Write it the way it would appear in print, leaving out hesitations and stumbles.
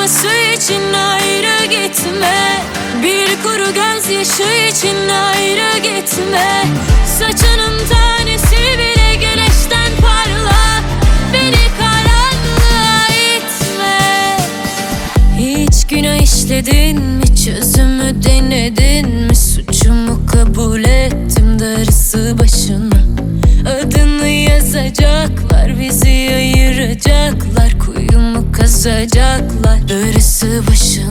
damlası için ayrı gitme. Bir kuru gözyaşı için ayrı gitme. Saçının tanesi bile güneşten parla, beni karanlığa itme. Hiç günah işledin mi, çözümü denedin mi? Suçumu kabul ettim, darısı başına. Adını yazacaklar, bizi ayıracaklar, kuyumu kazacaklar, darısı başına.